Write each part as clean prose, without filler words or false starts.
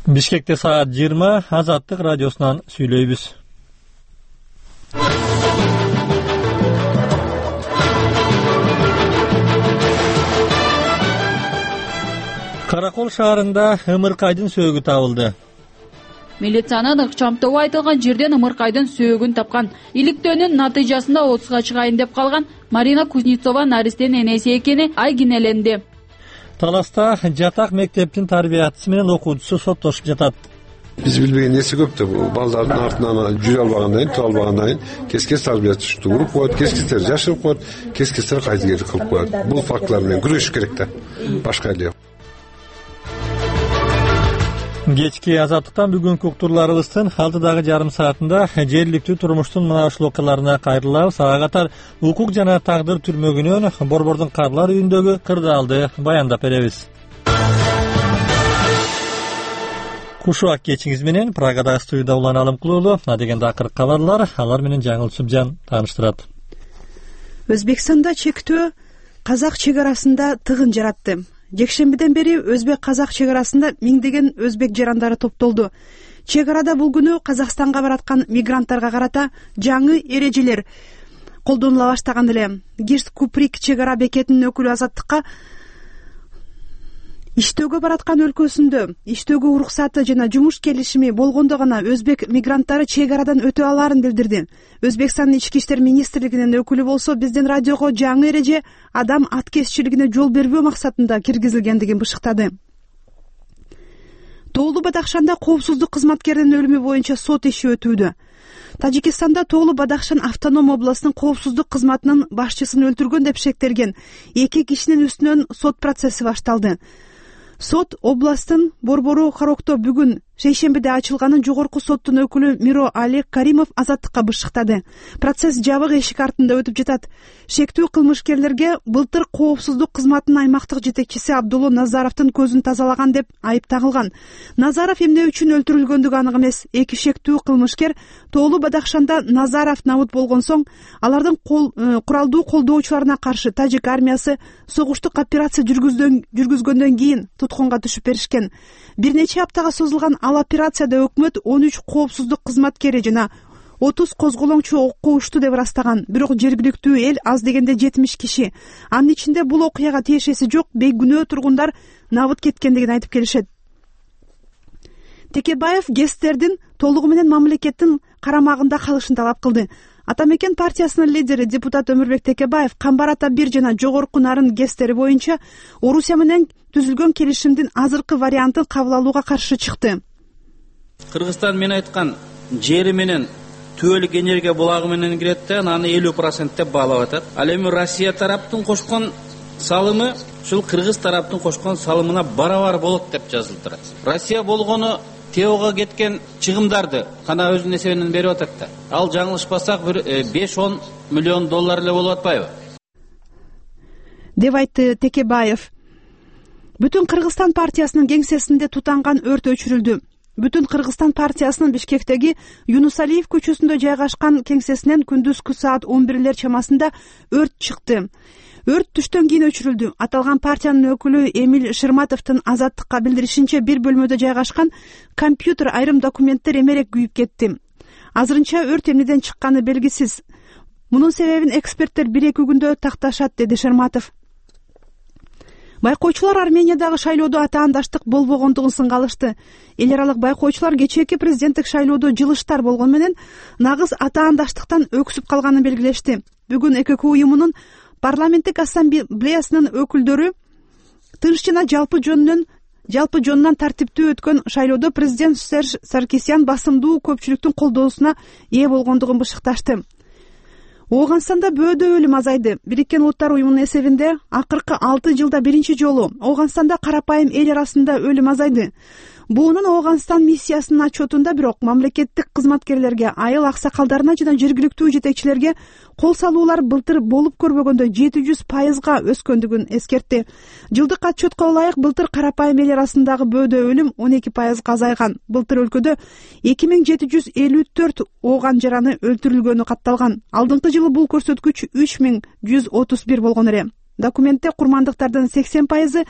Бишкекте саат 20 Азаттык радиосунан сүйлөйбүз. Каракол шаарында ымыркайдын сөөгү табылды. Милициянын ыкчамтоо айтылган жерден ымыркайдын сөөгүн тапкан. Иликтөөнүн натыйжасында 30га чыгайын деп калган Марина Кузнецова наристенин энеси экени айгинеленди. Таласта жатак мектептин тарбиятчысы менен окуучусу соттошуп жатат. Биз билбеген нерсе көп да, балдардын артынан жүрө албагандан, тура албагандан кескес тарбиятчы уруп коет, кескестер жашырып коет, кескестер кайдыгерлик кылып коет. Бул фактлар менен күрөшүш керек да. Башка эле. Кечки Азаттыктан бүгүнкү уктурларыбыздын 6:30 саатында жергиликтүү турмуштун мына ушул окуяларына кайрылабыз. Ага катар укук жана тагдыр түрмөгүнөн Борбордун карлар үйүндөгү кырдаалды баяндап беребиз. Кушуак кечиңиз менен Прагадагы студияда Улан Алымкулуулу адегенде акыркы кабарлар, алар менен Жаңыл Субжан тааныштырат. Өзбекстанда чектөө казак чек арасында тыгын жаратты. Жекшембиден бери өзбек-казак чек арасында миңдеген өзбек жарандары топтолду. Чек арада бул күнү Казакстанга бараткан мигранттарга карата жаңы эрежелер колдонула баштаган эле. Гирс Куприк чек ара бекетинин өкүлү Азаттыкка иштөөгө бараткан өлкөсүндө иштөөгө уруксаты жана жумуш келишими болгондо гана өзбек мигранттары чек арадан өтө алаарын билдирди. Өзбекстандын ички иштер министрлигинин өкүлү болсо биздин радиого жаңы эреже адам аткезчилигине жол бербөө максатында киргизилгендигин бышыктады. Тоолу Бадахшанда коопсуздук кызматкеринин өлүмү боюнча сот иши өтүүдө. Тажикистанда Тоолу Бадахшан автоном областынын коопсуздук кызматынын башчысын өлтүргөн деп шектелген 2 кишинин үстүнөн сот процесси башталды. Сот областын борбору Харокто бүгүн шейшембиде ачылганын жогорку соттун өкүлү Миро Олег Каримов Азаттыкка бышыктады. Процесс жабык эшик артында өтүп жатат. Шектүү кылмышкерлерге былтыр коопсуздук кызматынын аймактык жетекчиси Абдулло Назаровдун көзүн тазалаган деп айып тагылган. Назаров эмне үчүн өлтүрүлгөндүгү анык эмес. 2 шектүү кылмышкер Тоолу Бадахшанда Назаров набыт болгон соң алардын куралдуу колдоочуларына каршы тажик армиясы согуштук операция жүргүзгөндөн кийин туткунга түшүп беришкен. Бир нече аптага созулган ал операцияда өкмөт 13 коопсуздук кызматкери жана 30 козголоңчу окко ушту деп ырастаган. Бирок жергиликтүү эл аз дегенде 70 киши. Анын ичинде бул окуяга тиешеси жок бейгүнөө тургундар набыт кеткендигин айтып келишет. Текебаев гестердин толугу менен мамлекеттин карамагында калышын талап кылды. Атамекен партиясынын лидери депутат Өмүрбек Текебаев Камбар ата 1 жана жогорку нарын гестери боюнча Орусия менен түзүлгөн келишимдин азыркы вариантын кабыл алууга каршы чыкты. Кыргызстан мен айткан жери менен түбөлүк энергия булагы менен кирет да, аны 50% деп баалап атат. Ал эми Россия тараптын кошкон салымы ушул Кыргыз тараптын кошкон салымына барабар болот деп жазылып турат. Россия болгону ТОга кеткен чыгымдарды кана өзүнүн эсебинен берип атат да. Ал жаңылышпасак 5-10 миллион доллар эле болуп атпайбы? Деп айтты Текебаев. Бүтүн Кыргызстан партиясынын кеңсесинде тутанган өрт өчүрүлдү. Бүтүн Кыргызстан партиясынын Бишкектеги Юнусалиев көчөсүндө жайгашкан кеңсесинен күндүзгү саат 11 чамасында өрт чыкты. Өрт түштөн кийин өчүрүлдү. Аталган партиянын өкүлү Эмиль Шырматовдун Азаттыкка билдиришинче бир бөлмөдө жайгашкан компьютер айрым документтер эмерек күйүп кетти. Азырынча өрт эмнеден чыкканы белгисиз. Мунун себебин эксперттер 1-2 күндө такташат, деди Шырматов. Байкоочулар Армениядагы шайлоодо атаандаштык болбогондугун сынгалышты. Эл аралык байкоочулар кечээки президенттик шайлоодо жылыштар болгон менен нагыз атаандаштыктан өксүп калганын белгилешти. Бүгүн ЭКК уюмунун парламенттик ассамблеясынын өкүлдөрү тынч жана жалпы жонунан тартиптүү өткөн шайлоодо президент Серж Саркисян басымдуу көпчүлүктүн колдоосуна ээ болгондугун бышыкташты. Ооганстанда бөөдө өлүм азайды. Бириккен Улуттар уюмунун эсебинде акыркы 6 жылда биринчи жолу Ооганстанда карапайым эл арасында өлүм азайды. Буунун Ооганстан миссиясынын отчетунда бирок мамлекеттик кызматкерлерге, айыл аксакалдарына жана жергиликтүү жетекчилерге кол салуулар былтыр болуп көрбөгөндө 700% өскөндүгүн эскертти. Жылдык отчетко ылайык былтыр карапайым эл арасындагы бөөдө өлүм 12% азайган. Былтыр өлкөдө 2754 ооган жараны өлтүрүлгөнү катталган. Алдыңкы жылы бул көрсөткүч 3131 болгон эле. Документте курмандыктардын 80%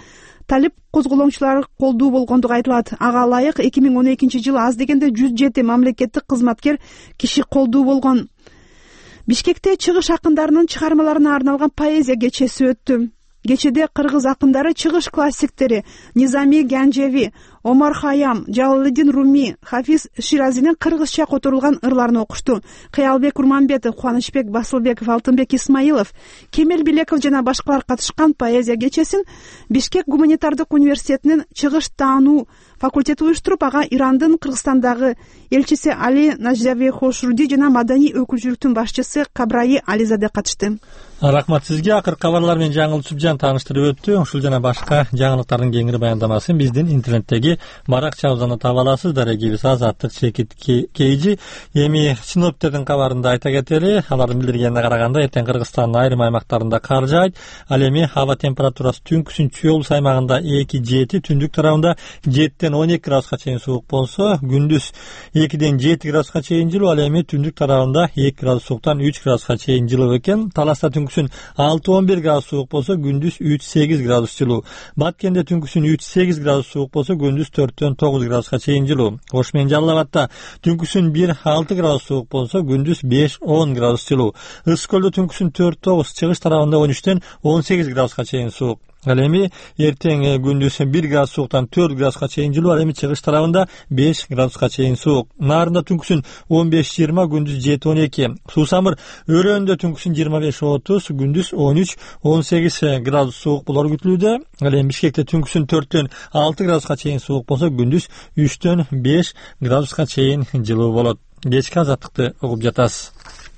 талип козголоңчулар колдуу болгондугу айтылат. Ага ылайык 2012-жылы аз дегенде 107 мамлекеттик кызматкер киши колдуу болгон. Бишкекте чыгыш акындарынын чыгармаларына арналган поэзия кечеси өттү. Кечеде кыргыз акындары чыгыш классиктери Низами Гянжеви, Омар Хаям, Жалалидин Руми, Хафиз Ширазинин кыргызча которулган ырларын окушту. Кыялбек Урманбетов, Кубанычбек Басылбеков, Алтынбек Исмаилов, Кемел Билеков жана башкалар катышкан поэзия кечесин Бишкек гуманитардык университетинин чыгыш таануу факультети уюштуруп, ага Ирандын Кыргызстандагы элчиси Али Наждави Хошруди жана маданий өкүлчүлүктүн башчысы Кабраи Ализаде катышты. Рахмат сизге. Акыркы кабарлар менен жаңылык Субжан тааныштырып өттү. Ушул жана башка жаңылыктардын кеңири баяндамасын биздин интернеттеги баракчабыздан таба аласыз. Дарегибиз Азаттык Чекит Кейжи. Эми синоптиктердин кабарында айта кетели. Алардын билдиргенине караганда эртең Кыргызстандын айрым аймактарында кар жаайт. Ал эми аба температурасы түнкүсүн Чүй облус аймагында 2-7, түндүк тарабында 7-12 градуска чейин суук болсо, күндүз 2-7 градуска чейин жылуу. Ал эми түндүк тарабында 2 градус сууктан 3 градуска чейин жылуу экен. Таласта түнкүсүн 6-11 градус суук болсо, күндүз 3-8 градус жылуу. Баткенде түнкүсүн 3-8 градус суук болсо, күндүз 4-9 градуска чейин жылуу. Ош менен Жалал Абадта түнкүсүн 1-6 градус суук болсо, күндүз 5-10 градус жылуу. Ысык көлдө түнкүсүн 4-9, чыгыш тарабында 13-18 градуска чейин суук. Ал эми эртең күндүз 1 градус сууктан 4 градуска чейин жылуу. Ал эми чыгыш тарабында 5 градуска чейин суук. Наарында түнкүсүн 15-20, күндүз 7-12. Суусамыр өрөөндө түнкүсүн 25-30, күндүз 13-18 градус суук болору күтүлүүдө. Ал эми Бишкекте түнкүсүн 4-6 градуска чейин суук болсо, күндүз 3-5 градуска чейин жылуу болот. Кечки азаттыкты угуп жатасыз.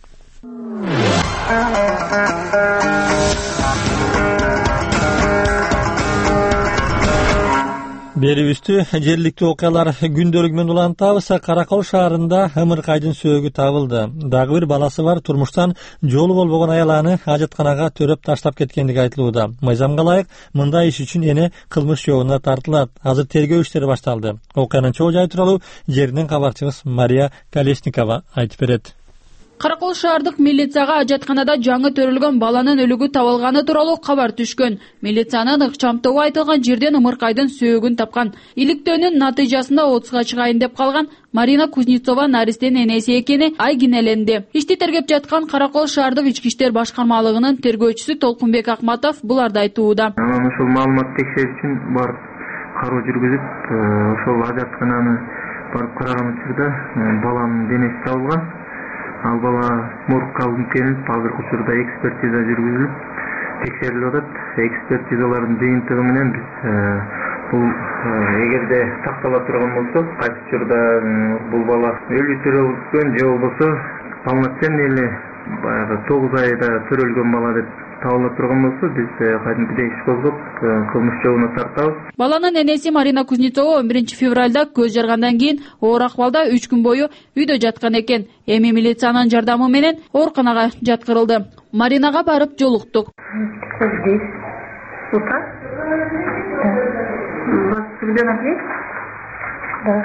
Берибизди жергиликтүү окуялар күндөлүгү менен улантабыз. Каракол шаарында ымыркайдын сөөгү табылды. Дагы бир баласы бар турмуштан жолу болбогон аяланы ажатканага төрөп таштап кеткендиги айтылууда. Мыйзамга ылайык мындай иш үчүн эне кылмыш жообуна тартылат. Азыр тергөө иштери башталды. Окуянын чоо жайы тууралуу жеринен кабарчыбыз Мария Колесникова айтып берет. Каракол шаардык милицияга ажатканада жаңы төрөлгөн баланын өлүгү табылганы тууралуу кабар түшкөн. Милициянын ыкчам тобу айтылган жерден ымыркайдын сөөгүн тапкан. Иликтөөнүн натыйжасында 30га чыгайын деп калган Марина Кузнецова наристенин энеси экени айгинеленди. Ишти тергеп жаткан Каракол шаардык ички иштер башкармалыгынын тергөөчүсү Толкунбек Акматов буларды айтууда. Ошол маалымат текшерүү үчүн барып кароо жүргүзүп, ошол ажаткананы барып караган учурда баланын денеси табылган. Ал бала моргка алынып келип, азыркы учурда экспертиза жүргүзүлүп, текшерилип атат. Экспертизалардын жыйынтыгы менен биз бул эгерде сактала турган болсо, кайсы учурда бул бала өлүү төрөлгөн же болбосо полноценный эле баягы 9 айда төрөлгөн бала деп табыла турган болсо, биз кайдыкыдай иш козгоп, кылмыш жообуна тартабыз. Баланын энеси Марина Кузнецова 11 февралда көз жаргандан кийин оор акыбалда 3 күн бою үйдө жаткан экен. Эми милициянын жардамы менен ооруканага жаткырылды. Маринага барып жолуктук. Здесь. Утро? Да. Вас ребенок есть? Да.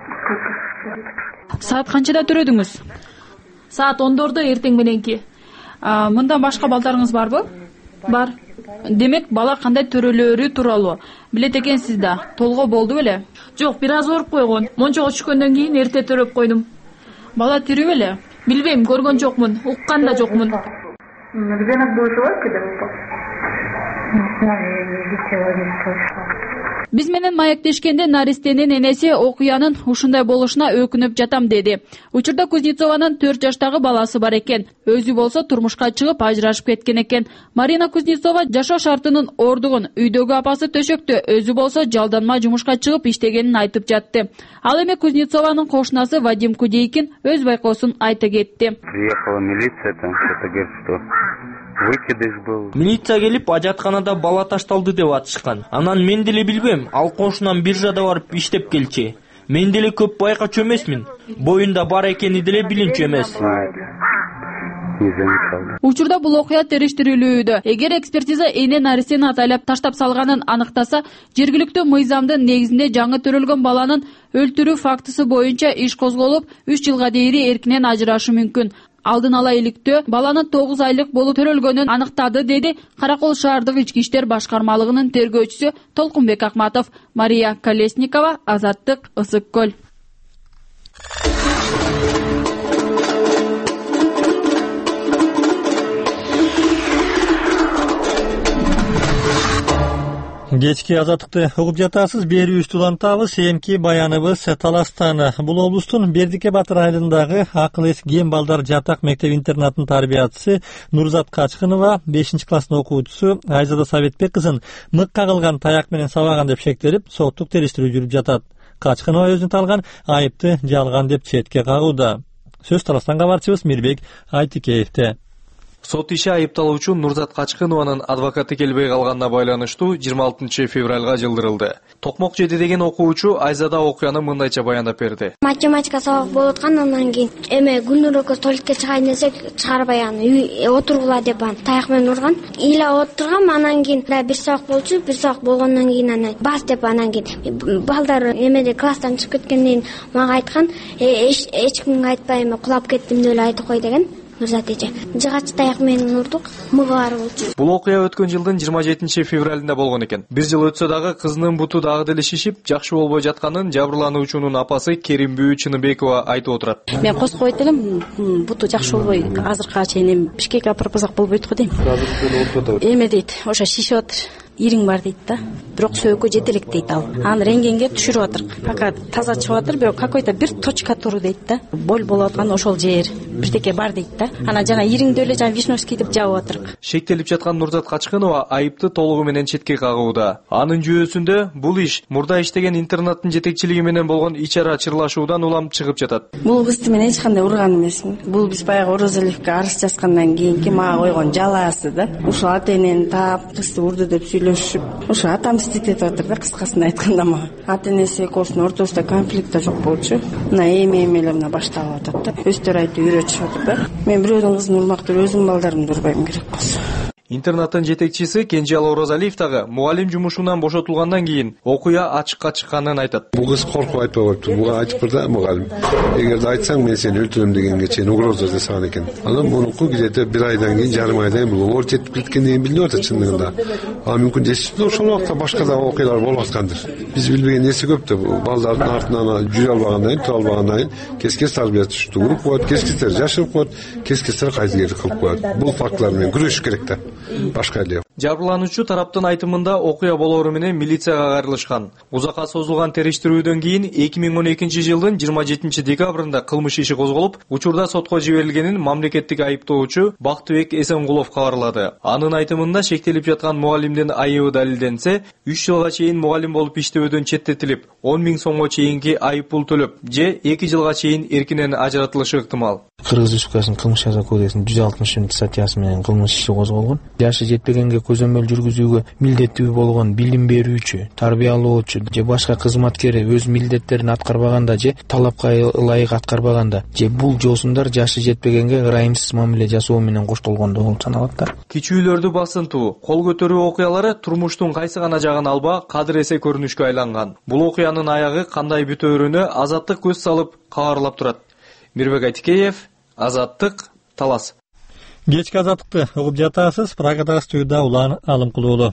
Саат канчада төрөдүңүз? Саат 10-дордо эртең мененки. Мындан башка балдарыңыз барбы? Бар. Демек, бала кандай төрөлөөрү тууралуу билет экенсиз да. Толгоо болду беле? Жок, бир аз ооруп койгон. Мончого түшкөндөн кийин эрте төрөп койдум. Бала тирүү беле? Билбейм, көргөн жокмун, уккан да жокмун. Ребенок был живой, когда упал? Не знаю, я не видела, не слышала. Биз менен маектешкенде наристенин энеси окуянын ушундай болушуна өкүнүп жатам деди. Учурда Кузнецованын 4 жаштагы баласы бар экен. Өзү болсо турмушка чыгып ажырашып кеткен экен. Марина Кузнецова жашоо шартынын ордугун, үйдөгү апасы төшөктө, өзү болсо жалданма жумушка чыгып иштегенин айтып жатты. Ал эми Кузнецованын кошунасы Вадим Кудейкин өз байкоосун айта кетти. Приехала милиция, там что-то говорит, что выкидыш был. Милиция келип ажатканада бала ташталды деп атышкан. Анан мен деле билбем, ал кошунан биржада барып иштеп келчи. Мен деле көп байкачу эмесмин. Боюнда бар экени деле билинчү эмес. Учурда бул окуя териштирилүүдө. Эгер экспертиза эне наристени атайлап таштап салганын аныктаса, жергиликтүү мыйзамдын негизинде жаңы төрөлгөн баланын өлтүрүү фактысы боюнча иш козголуп, 3 жылга дейин эркинен ажырашы мүмкүн. алдын ала иликтөө баланын 9 айлык болуп төрөлгөнүн аныктады, деди Каракол шаардык ички иштер башкармалыгынын тергөөчүсү Толкунбек Акматов. Мария Колесникова, Азаттык, Ысык Көл. Кечки Азаттыкты угуп жатасыз. Берүүбүздү улантабыз. Эмки баяныбыз Таластан. Бул облустун Бердике Батыр айылындагы акыл эс кем балдар жатак мектеп интернатынын тарбиячысы Нурзат Качкынова 5-класстын окуучусу Айзада Советбек кызын мык кагылган таяк менен сабаган деп шектелип, соттук териштирүү жүрүп жатат. Качкынова өзүнө талган айыпты жалган деп четке кагууда. Сөз Таластан кабарчыбыз Мирбек Айтикеевде. Сот иши айыпталуучу Нурзат Качкынованын адвокаты келбей калганына байланыштуу 26 февралга жылдырылды. Токмок 7 деген окуучу Айзада окуяны мындайча баяндап берди. Математика сабак болуп аткан, андан кийин Гүлнур экөөбүз туалетке чыгайын десек, чыгарбай отургула деп таяк менен урган. Ила отургам, андан кийин бир сабак болчу, бир сабак болгондон кийин бас деп андан кийин балдар эмеде класстан чыгып кеткенден мага айткан, эч кимге айтпай кулап кеттим деп эле айтып кой деген. Нурзат эже жыгач таяк менен урдук, мыгы бар болчу. Бул окуя өткөн жылдын 27 февралында болгон экен. Бир жыл өтсө дагы кызынын буту дагы деле шишип, жакшы болбой жатканын жабырлануучунун апасы Керимбүү Чыныбекова айтып отурат. Мен косуп койт элем, буту жакшы болбой, азыркыга чейин Бишкекке апарбасак болбойт го дейм. Эме дейт, ошо шишип атыр. Ириң бар дейт да. Бирок сөөгө жетелек дейт ал. Аны рентгенге түшүрүп атыр. Пока таза чыгып атыр, бирок какой-то бир точка туру дейт да. Боль болуп аткан ошол жер бирдеке бар дейт да. Ана жана ириңдө эле жана Вишновский деп жабып атыр. Шектелип жаткан Нурзат Качкынова айыпты толугу менен четке кагууда. Анын жүйөсүндө бул иш мурда иштеген интернаттын жетекчилиги менен болгон ич-ара чырлашуудан улам чыгып жатат. Бул кызды мен эч кандай урган эмесмин. Бул биз баягы Орозалиевке арыз жазгандан кийинки мага койгон жалаасы да. Ушул ата-энени таап кызды урду деп ошо атамсыздык этип атыр да, кыскасын айтканда мага. Ата-энеси экөөсүнүн ортосунда конфликт да жок болчу. Мына эми эле мына башталып атат да. Өздөрү айтып үйрөтүшүп атыр да. Мен бирөөнүн кызын урмактап өзүмдүн балдарымды урбайм керек болсо. Интернаттын жетекчиси Кенжеал Орозалиев дагы мугалим жумушунан бошотулгандан кийин окуя ачыкка чыкканын айтат. Бул кыз коркуп айтпай коюпту. Буга айтып бирде мугалим. Эгерде айтсаң мен сени өлтүрөм дегенге чейин угроза жасаган экен. Анан мунуку где-то бир айдан кийин, жарым айдан кийин бул оор жетип кеткенден билинип атат чындыгында. Мүмкүн действительно ошол убакта башка да окуялар болуп аткандыр. Биз билбеген нерсе көп да. Балдардын артынан жүрө албагандан кийин, тура албагандан кийин кескес тарбиячы уруп коет, кескестер жашырып коет, кескестер кайдыгерлик кылып коет. Бул фактлар менен күрөшүш керек да. Башка эле. Жабырлануучу тараптын айтымында окуя болоору менен милицияга кайрылышкан. Узакка созулган териштирүүдөн кийин 2012 жылдын 27 декабрында кылмыш иши козголуп, учурда сотко жиберилгенин мамлекеттик айыптоочу Бактыбек Эсенгулов кабарлады. Анын айтымында шектелип жаткан мугалимдин айыбы далилденсе, 3 жылга чейин мугалим болуп иштөөдөн четтетилип, 10 000 сомго чейинки айып пул төлөп, же 2 жылга чейин эркинен ажыратылышы ыктымал. Кыргыз Республикасынын кылмыш жаза кодексинин 160 статьясы менен кылмыш иши козголгон. Жашы жетпегенге көзөмөл жүргүзүүгө милдеттүү болгон билим берүүчү, тарбиялоочу же башка кызматкери өз милдеттерин аткарбаганда же талапка ылайык аткарбаганда же бул жоосундар жашы жетпегенге ырайымсыз мамиле жасоо менен коштолгондо болуп саналат да. Кичүүлөрдү басынтуу, кол көтөрүү окуялары турмуштун кайсы гана жагын алба кадыр эсе көрүнүшкө айланган. Бул окуянын аягы кандай бүтөөрүнө Азаттык көз салып кабарлап турат. Мирбек Айтикеев, Азаттык, Талас. Кечки Азаттыкты угуп жатасыз. Прагадагы студияда Улан Алымкулуулу.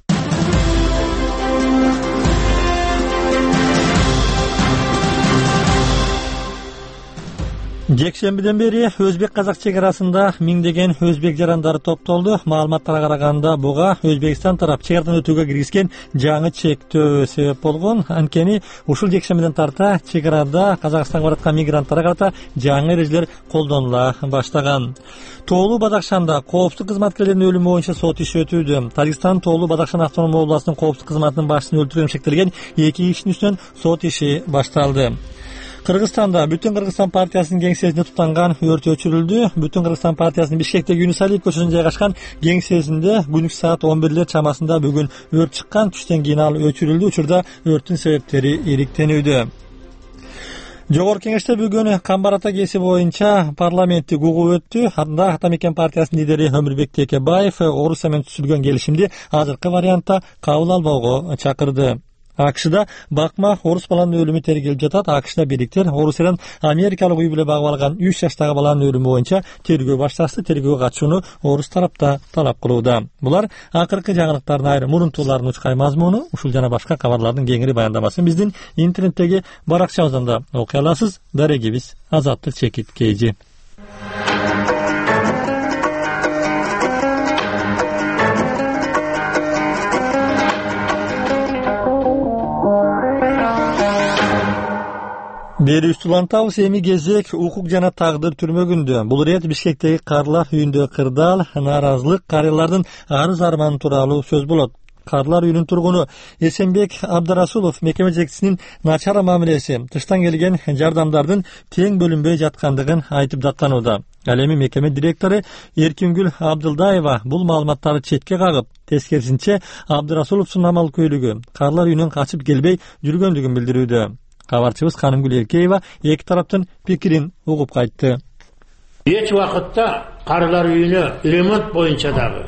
Жекшембиден бери Өзбек-Казак чек арасында миңдеген өзбек жарандары топтолду. Маалыматтарга караганда буга Өзбекстан тарап чекарадан өтүүгө киргизген жаңы чектөө себеп болгон. Анткени ушул жекшембиден тарта чек арада Казакстанга бараткан мигранттарга карата жаңы эрежелер колдонула баштаган. Тоолуу Бадакшанда коопсуздук кызматкерлеринин өлүмү боюнча сот иши өтүүдө. Тажикстан Тоолуу Бадакшан автономдук областынын коопсуздук кызматынын башчысын өлтүрүүгө шектелген 2 кишинин үстүнөн сот иши башталды. Кыргызстанда Бүтүн Кыргызстан партиясынын кеңсесинде тутанган өрт өчүрүлдү. Бүтүн Кыргызстан партиясынын Бишкектеги Юнусалиев көчөсүнө жайгашкан кеңсесинде күнүк саат 11 чамасында бүгүн өрт чыккан. Түштөн кийин ал өчүрүлдү. Учурда өрттүн себептери ириктенүүдө. Жогорку кеңеште бүгүн Камбар ата кеси боюнча парламенттик угуу өттү. Анда Ата Мекен партиясынын лидери Өмүрбек Текебаев Орусия менен түзүлгөн келишимди азыркы вариантта кабыл албоого чакырды. АКШда бакма орус баланын өлүмү тергелип жатат. АКШда бириктер орусиядан америкалык үй бүлө багып алган 3 жаштагы баланын өлүмү боюнча тергөө башташты. Тергөөгө катышууну орус тарапта талап кылууда. Булар акыркы жаңылыктардын айрым мурунтууларын учкай мазмуну. Ушул жана башка кабарлардын кеңири баяндамасын биздин интернеттеги баракчабыздан да окуй аласыз. Дарегибиз Азаттык Чекит Кейжи. Бери үстүлантабыз эми кезек укук жана тагдыр түрмөгүндө. Бул ирет Бишкектеги карлар үйүндө кырдаал, нааразылык, карыялардын арыз арманы тууралуу сөз болот. Карлар үйүнүн тургуну Эсенбек Абдрасулов мекеме жетекчисинин начар мамилеси, тыштан келген жардамдардын тең бөлүнбөй жаткандыгын айтып даттанууда. Ал эми мекеме директору Эркингүл Абдылдаева бул маалыматтарды четке кагып, тескерисинче Абдрасуловдун амал көйлүгү карлар үйүнөн качып келбей жүргөндүгүн билдирүүдө. Кабарчыбыз Канымгүл Эркеева эки тараптын пикирин угуп кайтты. Эч убакытта карлар үйүнө ремонт боюнча дагы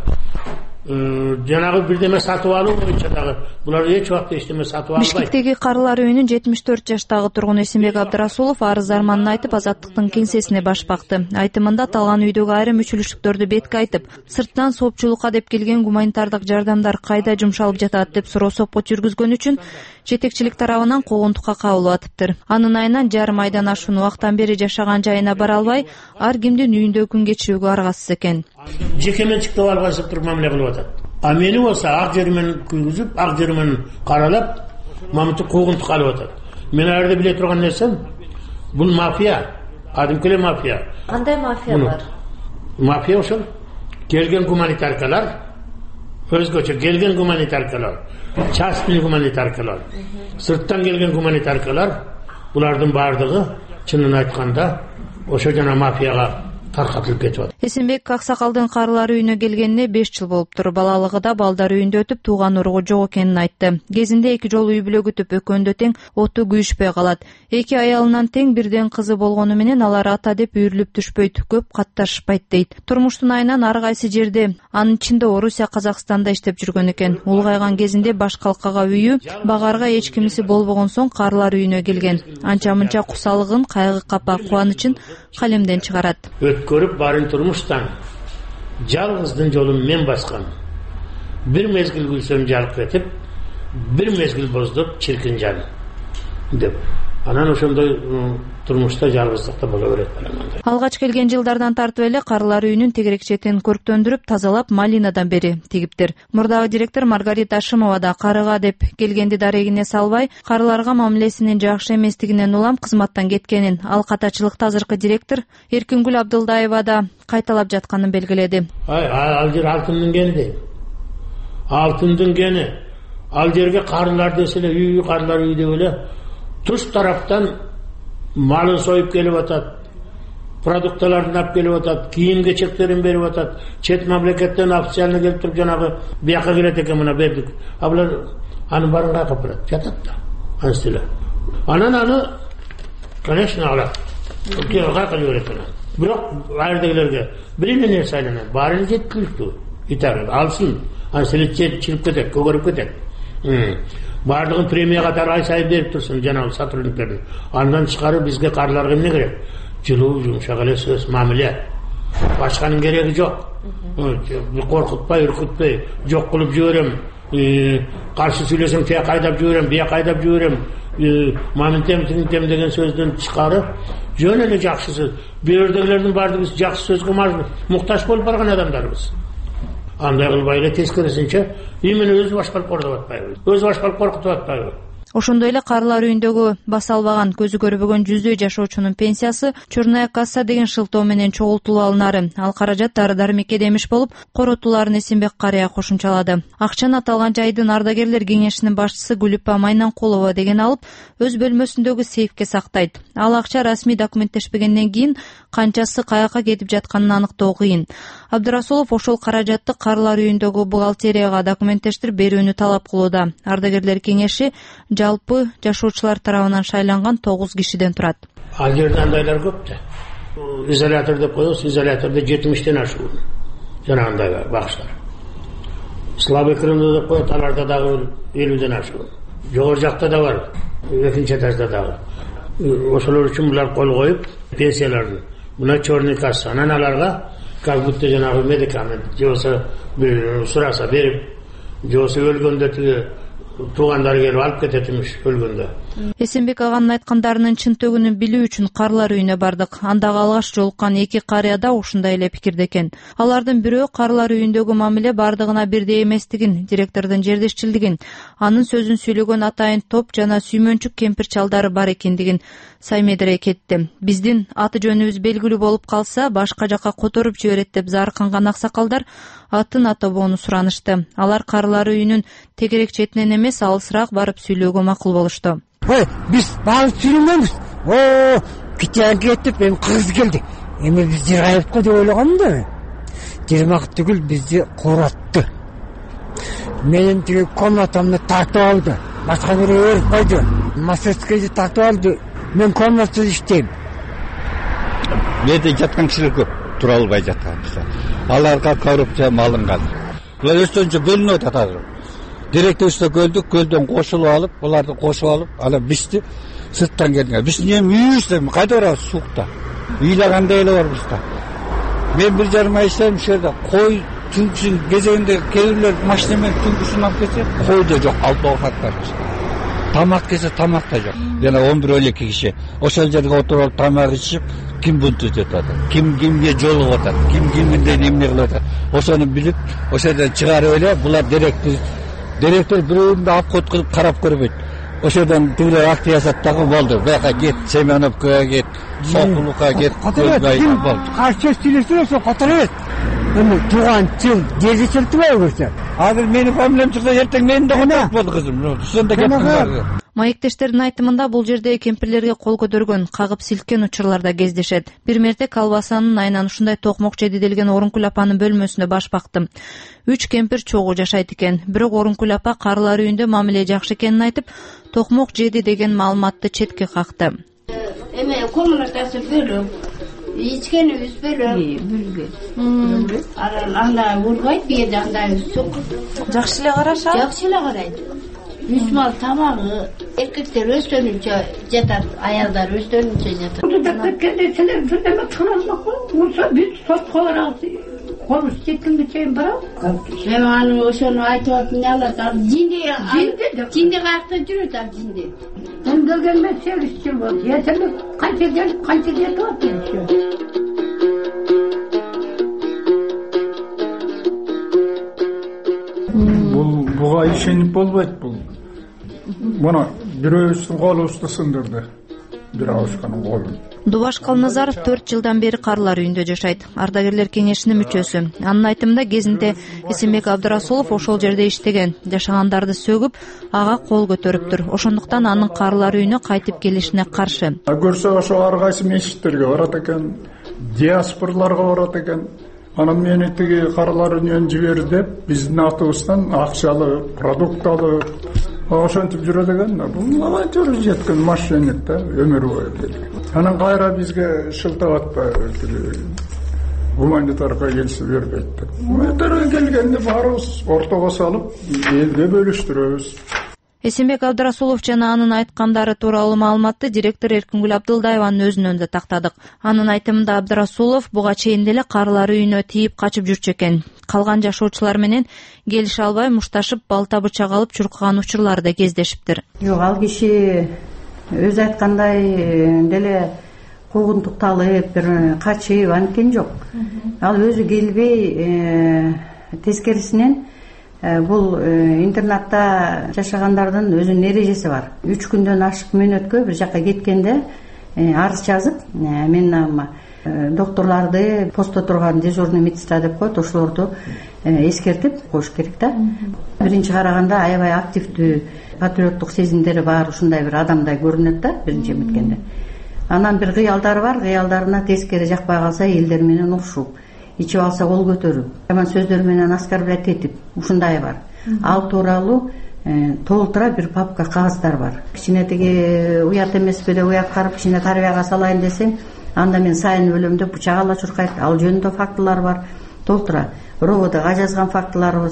жанагы бирдеме сатып алуу боюнча дагы булар эч убакта эчтеме сатып албайт. Бишкектеги карлар үйүнүн 74 жаштагы тургуну Эсенбек Абдрасулов арыз арманын айтып Азаттыктын кеңсесине баш бакты. Айтымында аталган үйдөгү айрым үчүлүштүктөрдү бетке айтып, сырттан соопчулукка деп келген гуманитардык жардамдар кайда жумшалып жатат деп суроо сопкут жүргүзгөн үчүн жетекчилик тарабынан куугунтукка кабыл атыптыр. Анын айынан жарым айдан ашуун убакыттан бери жашаган жайына бара албай, ар кимдин үйүндө күн кечирүүгө аргасыз экен. Жекеменчикте албасып туруп мамиле кылып атат. А мени болсо ак жери менен күйгүзүп, ак жери менен каралап, мамытты куугунтукка алып атат. Мен ал жерде биле турган нерсем, бул мафия, адимкеле мафия. Кандай мафия бар? Мафия ошол келген гуманитаркалар, өзгөчө келген гуманитаркалар, частный гуманитаркалар, сырттан келген гуманитаркалар, булардын баардыгы чынын айтканда ошо жана мафияга таркатылып кетип атат. Эсенбек Аксакалдын карлар үйүнө келгенине 5 жыл болуптур. Балалыгыда балдар үйүндө өтүп, тууган уругу жок экенин айтты. Кезинде 2 жолу үй бүлө күтүп, экөөндө тең оту күйүшпөй калат. Эки аялынан тең бирден кызы болгону менен алар ата деп үйрүлүп түшпөйт, көп катташпайт дейт. Турмуштун айынан ар кайсы жерде, анын ичинде Орусия, Казакстанда иштеп жүргөн экен. Улгайган кезинде баш калкага үйү, багарга эч кимиси болбогон соң карлар үйүнө келген. Анча-мынча кусалыгын, кайгы капа, кубанычын калемден чыгарат. Көрүп барын турмуштан жалгыздын жолун мен баскам. Бир мезгил күлсөм жалып кетип, бир мезгил боздоп чиркин жан деп. Анан ошондой турмушта жалгыздыкта боло берет балам. Алгач келген жылдардан тартып эле карлар үйүнүн тегерек четин көрктөндүрүп, тазалап, малинадан бери тигиптир. Мурдагы директор Маргарита Ашимова да карыга деп келгенди дарегине салбай, карларга мамилесинин жакшы эместигинен улам кызматтан кеткенин, ал катачылыкта азыркы директор Эркингүл Абдылдаева да кайталап жатканын белгиледи. Ал жер алтындын кени дейм. Алтындын кени. Ал жерге карлар деселе, үй карлар үй деп эле туш тараптан малын союп келип атат, продукталарын алып келип атат, кийим кечектерин берип атат, чет мамлекеттен официально келип туруп жанагы бияка келет экен, мына бердик. А булар анын баарын кайкап барат, жатат да. Анстеле. Анан аны, конечно, алат. Кайкап берет анан. Бирок айрдагилерге биринен нерсе айланат, баарын жеткиликтүү. Итар алсын, анстеле чирип кетет, көгөрүп кетет. Бардығын премия қатар ай сайын беріп тұрсын жанағы сотрудниктердің. Андан шығарып бізге қарларға не керек? Жылу, жұмшақ эле сөз, мамиле. Башқаның керегі жоқ. Қорқытпай, үркітпей, жоқ қылып жіберем. Қарсы сөйлесем, тия қайдап жіберем, бия қайдап жіберем. Маминтем деген сөзден шығарып, жөн эле жақсы сөз. Бердегілердің барды біз жақсы сөзге мұқтаж болып барған адамдарбыз. Андай кылбай эле тескерисинче имени өзү башкалып кордоп атпайбы, өзү башкалып коркутуп атпайбы. Ошондой эле карлар үйүндөгү баса албаган, көзү көрбөгөн жүздөй жашоочунун пенсиясы черная касса деген шылтоо менен чогултулуп алынары. Ал каражат дары-дармекке демиш болуп, коротууларын Эсенбек карыя кошумчалады. Акчаны аталган жайдын ардагерлер кеңешинин башчысы Гүлүпа Майнанкулова деген алып, өз бөлмөсүндөгү сейфке сактайт. Ал акча расмий документтешпегенден кийин канчасы каяка кетип жатканын аныктоо кыйын. Абдрасулов ошол каражатты карлар үйүндөгү бухгалтерияга документтештирип берүүнү талап кылууда. Ардагерлер кеңеши жалпы жашоочулар тарабынан шайланган 9 кишиден турат. Ал жерде андайлар көп да. Изолятор деп коебуз, изолятордо 70тен ашуу. Жанагындай багыштар. Слабый крыло деп коет, аларда дагы 50ден ашуу. жогору жакта да бар, экинчи этажда дагы. Ошолор үчүн булар кол коюп, пенсияларды мына черный касса, анан аларга как будто жанагы медикамент же болбосо бир сураса берип, же болбосо өлгөндө тиги туугандар келип алып кетет имиш өлгөндө. Эсенбек аганын айткандарынын чын төгүнүн билүү үчүн карлар үйүнө бардык. Андагы алгаш жолуккан эки карыя да ушундай эле пикирде экен. Алардын бирөө карлар үйүндөгү мамиле бардыгына бирдей эместигин, директордун жердешчилдигин, анын сөзүн сүйлөгөн атайын топ жана сүймөнчүк кемпир чалдары бар экендигин саймедире кетти. Биздин аты жөнүбүз белгилүү болуп калса, башка жакка которуп жиберет деп зарыкканган аксакалдар атын атобоону суранышты. Алар карлар үйүнүн тегерек четинен эмес, алысыраак барып сүйлөөгө макул болушту. Биз барып сүйлөмөйбүз. Китен кетип, эми кыз келди. Эми биз жыргайыпкы деп ойлогомун да. Жырмак түгүл бизди кууратты. Менин тиги комнатамды тартып алды. Башка бирөө өөрүп койду. Мастерскийди тартып алды. Мен комнатада иштейм. Менде жаткан кишилер көп, тура албай жаткан кишилер. Аларга коррупция малынган. Булар өстөнчө бөлүнүп атат азыр. Директорство көлдүк, көлдөн кошулуп алып, буларды кошуп алып, анан бизди сырттан келген. Биз эми үйүбүздө кайда барабыз суукта? Ыйлагандай эле бар бизде. Мен 1,5 ай иштедим ушул жерде. Кой түнкүсүн кезегинде келирлер машина менен түнкүсүн алып кетсе, кой да жок, алты оокаттар. Тамак кесе тамак да жок. Жана 11-12 киши ошол жерге отуруп алып тамак ичип, ким бунт өтөп атат, ким кимге жолугуп атат, ким кимден эмне кылып атат. Ошону билип, ошол жерден чыгарып эле булар директор бирөөүндө обход кылып карап көрбөйт. Ошодон тигилер акт жасап дагы болду. Бияка кет, Семеновкага кет, Сокулукка кет, Көлбай болду. Каршы сүйлөсөң которобойт. Эми тууган тил жерди чертпей көрсө. Азыр менин фамилиям чыкса, эртең менин да которуп болду кызым. Сонда кеттим. Маектештердин айтымында бул жерде кемпирлерге кол көтөргөн, кагып силкен учурлар да кездешет. Бир мерте колбасанын айынан ушундай токмок жеди делген Орункүл апанын бөлмөсүндө баш бактым. 3 кемпир чогуу жашайт экен. Бирок Орункүл апа карлар үйүндө мамиле жакшы экенин айтып, токмок жеди деген маалыматты четке какты. Эме комнатасы бөлөк. Ичкенибиз бөлөк. Анда ургайт, бир жагында сок. Жакшы эле карашат? Жакшы эле карайт. Үсмал тамагы, эркектер өздөрүнчө жатат, аялдар өздөрүнчө жатат. Burada kendi senin demek tanımlık olsa biz sokaklar altı konuş çekildi şeyin bırak. Ben onu şunu aytıp ne alırlar? Cindi kalktı yürüdür cindi. Ben gelgen mesele işçi var. Yeterli kança gelip tuhaf geçiyor. Буга ишенип болбойт бул. Мына бирөөбүздүн колубузду сындырды. Бир ауышканын колун. Дубаш Калназаров 4 жылдан бери карлар үйүндө жашайт. Ардагерлер кеңешинин мүчөсү. Анын айтымында кезинде Эсенбек Абдрасулов ошол жерде иштеген, жашагандарды сөгүп, ага кол көтөрүптүр. Ошондуктан анын карлар үйүнө кайтып келишине каршы. Көрсө ошо ар кайсы мешиттерге барат экен, диаспорларга барат экен. Анан мени тиги карлар үйүнөн жибер деп, биздин атыбыздан акча алып, продукт алып, ошентип жүрөт экен. Бул волонтер жеткен мошенник да, өмүр бою келген. Анан кайра бизге шылтап атпайбы, гуманитарга келсе бербейт деп. Гуманитарга келгенде баарыбыз ортого салып, элге бөлүштүрөбүз. Эсенбек Абдрасулов жана анын айткандары тууралуу маалыматты директор Эркингүл Абдылдаеванын өзүнөн да тактадык. Анын айтымында Абдрасулов буга чейин деле карлар үйүнө тийип качып жүрчү экен. Калган жашоочулар менен келише албай мушташып, балта бычак алып чуркаган учурлары да кездешиптир. Жок, ал киши өзү айткандай деле куугунтукталып, бир качып анткени жок. Ал өзү келбей, тескерисинен бул интернатта жашагандардын өзүнүн эрежеси бар. 3 күндөн ашык мөөнөткө бир жакка кеткенде арыз жазып, мен докторларды, постто турган дежурный медсестра деп коет, ошолорду эскертип коюш керек да. Биринчи караганда аябай активдүү, патриоттук сезимдери бар ушундай бир адамдай көрүнөт да, биринчи эметкенде. Анан бир кыялдары бар, кыялдарына тескери жакпай калса элдер менен урушуп, ичип алса кол көтөрүп, жаман сөздөр менен оскорблять этип, ушундай бар. Ал тууралуу толтура бир папка кагаздар бар. Кичине тиги уят эмеспи деп уят карып кичине тарбияга салайын десең, анда мен сайын өлөм деп бычак ала чуркайт. Ал жөнүндө фактылар бар. Толтура. Роводого жазган фактыларыбыз бар.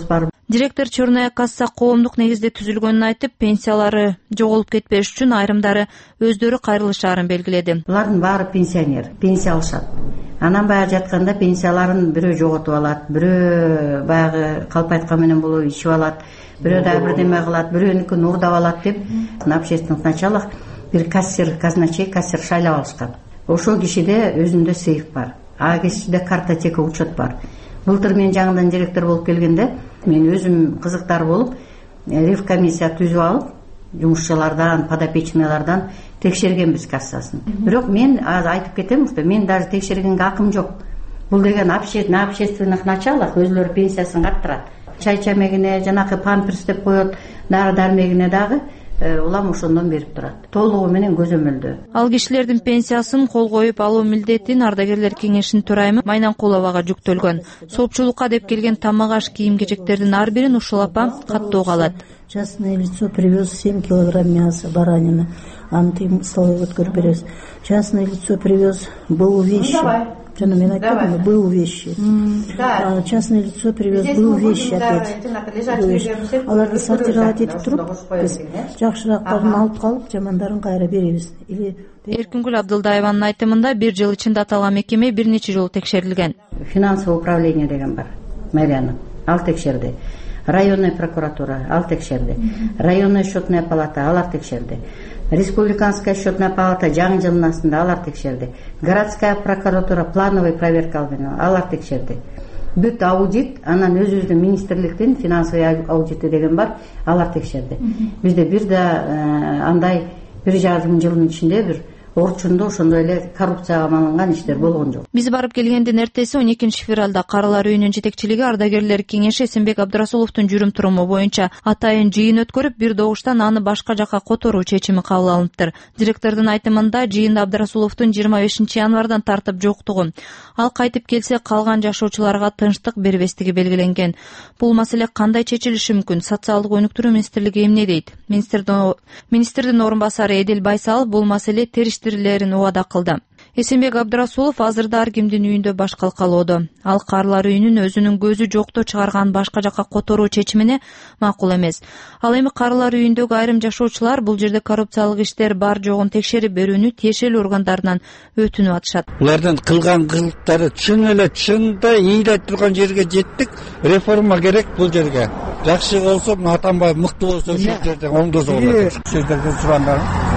Директор Черная касса коомдук негизде түзүлгөнүн айтып, пенсиялары жоголуп кетпеш үчүн айрымдары өздөрү кайрылышаарын белгиледи. Булардын баары пенсионер, пенсия алышат. Анан баягы жатканда пенсияларын бирөө жоготуп алат, бирөө баягы калпайтка менен болуп ичип алат, бирөө дагы бирдеме кылат, бирөөнүкүн уурдап алат деп на общественных началах бир кассир, казначей кассир шайлап алышкан. Ошол кишиде өзүндө сейф бар, а кишиде картотека, учет бар. Былтыр мен жаңыдан директор болуп келгенде мен өзүм кызыктар болуп ревкомиссия түзүп алып жумушчулардан, подопечныйлардан текшергенбиз кассасын. Бирок мен азыр айтып кетем, что мен даже текшергенге акым жок. Бул деген на общественных началах өзлөрү пенсиясын каттырат. Чай чамегине, жанакы памперс деп коет, дары дармегине дагы улам ошондон берип турат. Толугу менен көзөмөлдөө. Ал кишилердин пенсиясын кол коюп алуу милдетин ардагерлер кеңешинин төрайымы Майнанкуловага жүктөлгөн. Соопчулукка деп келген тамак-аш, кийим-кечектердин ар бирин ушул апа каттоого алат. Частное лицо привез 7 килограмм мяса, баранины. Антым столовый өткөрүп беребиз. Частное лицо привез был вещи. Жана мен айттым, был вещи. Частное лицо привез был вещи опять. Аларды сортировать этип туруп, биз жакшыраактарын алып калып, жамандарын кайра беребиз. Эркингүл Абдылдаеванын айтымында 1 жыл ичинде аталган мекеме бир нече жолу текшерилген. Финансовое управление деген бар, мэриянын. Ал текшерди. Районная прокуратура, ал текшерди. Районная счетная палата, алар текшерди. Республиканская счетная палата жаңы жылдын астында алар текшерди. Городская прокуратура плановый проверка алган, алар текшерди. Бүт аудит, анан өзүбүздүн министрликтин финансовый аудити деген бар, алар текшерди. Бизде бир да андай 1,5 жылдын ичинде бир орчунду ошондой эле коррупцияга малынган иштер болгон жок. Биз барып келгендин эртеси 12-февралда Каралар үйүнүн жетекчилиги ардагерлер кеңеши Эсенбек Абдрасуловдун жүрүм-туруму боюнча атайын жыйын өткөрүп, бир добуштан аны башка жака которуу чечими кабыл алыныптыр. Директордун айтымында жыйында Абдрасуловдун 25 январдан тартып жоктугу, ал кайтып келсе калган жашоочуларга тынчтык бербестиги белгиленген. Бул маселе кандай чечилиши мүмкүн? Социалдык өнүктүрүү министрлиги эмне дейт? Министрдин орун басары Эдил Байсалов бул маселе териштирилерин убада кылды. Эсенбек Абдрасулов азырда ар кимдин үйүндө баш калкалоодо. Ал Карылар үйүнүн өзүнүн көзү жокто чыгарган башка жака которуу чечимине макул эмес. Ал эми Карылар үйүндөгү айрым жашоочулар бул жерде коррупциялык иштер бар жогун текшерип берүүнү тиешелүү органдарынан өтүнүп атышат. Булардын кылган кылыктары чын эле чында ийдеп турган жерге жеттик. Реформа керек бул жерге. Жакшы болсо, Атамбаев мыкты болсо, ушул жерде оңдосо болот. Сиздерден сурандар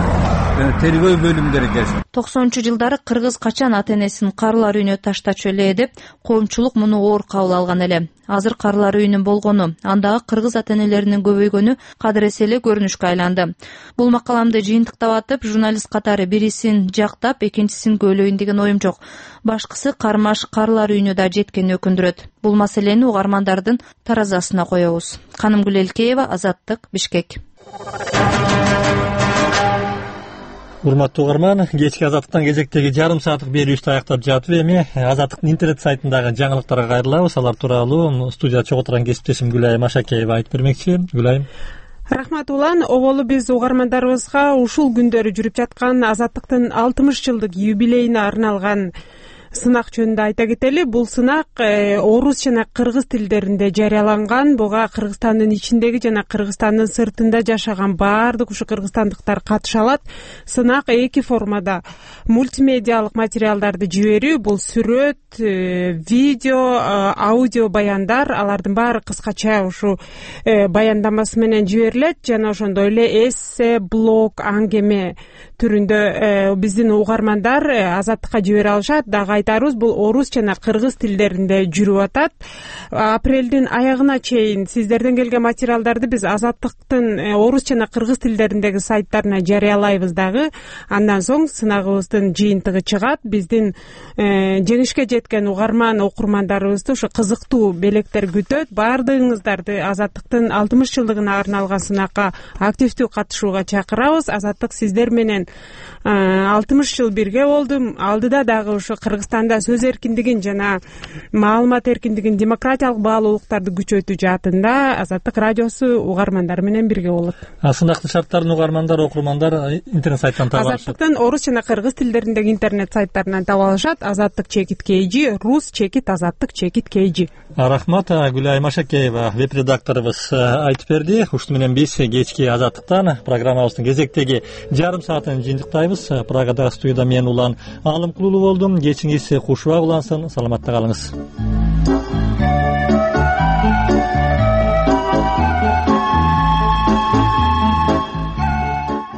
тергөө бөлүмдөрү келсин. 90-жылдары Кыргыз качан ата-энесин Карылар үйүнө таштачу эле деп коомчулук муну оор кабыл алган эле. Азыр Карылар үйүнүн болгону, андагы кыргыз ата-энелеринин көбөйгөнү кадыресе эле көрүнүшкө айланды. Бул макаламды жыйынтыктап атып, журналист катары бирисин жактап, экинчисин көөлөйүн деген оюм жок. Башкысы кармаш Карылар үйүнө да жеткени өкүндүрөт. Бул маселени угармандардын таразасына коебуз. Канымгүл Элкеева, Азаттык, Бишкек. Урматтуу угарман, кечки Азаттыктан кезектеги жарым сааттык берүүбүздү аяктап жатып, эми Азаттыктын интернет сайтындагы жаңылыктарга кайрылабыз. Алар тууралуу студияда чогуу турган кесиптешим Гүлайым Ашакеева айтып бермекчи. Гүлайым. Рахмат улан, оболу биз угармандарыбызга ушул күндөрү жүрүп жаткан Азаттыктын 60 жылдык юбилейине арналган сынак жөнүндө айта кетели. Бул сынак орус жана кыргыз тилдеринде жарыяланган. Буга Кыргызстандын ичиндеги жана Кыргызстандын сыртында жашаган баардык ушу кыргызстандыктар катыша алат. Сынак эки формада: мультимедиалык материалдарды жиберүү, бул сүрөт, видео, аудио баяндар, алардын баары кыскача ушу баяндамасы менен жиберилет, жана ошондой эле эссе, блог, аңгеме түрүндө биздин угармандар Азаттыкка жибере алышат. Дагы айтарыбыз, бул орус жана кыргыз тилдеринде жүрүп атат. Апрелдин аягына чейин сиздерден келген материалдарды биз Азаттыктын орус жана кыргыз тилдериндеги сайттарына жарыялайбыз дагы. Андан соң сынагыбыздын жыйынтыгы чыгат. Биздин жеңишке жеткен угарман окурмандарыбызды ушу кызыктуу белектер күтөт. Баардыгыңыздарды Азаттыктын 60 жылдыгына арналган сынакка активдүү катышууга чакырабыз. Азаттык сиздер менен 60 жыл бирге болду. Алдыда дагы ушу Кыргызстан Кыргызстанда сөз эркиндигин жана маалымат эркиндигин, демократиялык баалуулуктарды күчөтүү жаатында Азаттык радиосу угармандары менен бирге болот. Сынактын шарттарын угармандар, окурмандар интернет сайттан таба алышат. Азаттыктын орус жана кыргыз тилдериндеги интернет сайттарынан таба алышат. Азаттык чекит KG, рус чекит азаттык чекит KG. Рахмат, Гүлай Машакеева, веб редакторубуз айтып берди. Ушуну менен биз кечки Азаттыктан программабыздын кезектеги жарым саатын жыйынтыктайбыз. Прагада студияда мен Улан Алымкулуу болдум. Кечиңиз кушубак улансын. Саламатта калыңыз.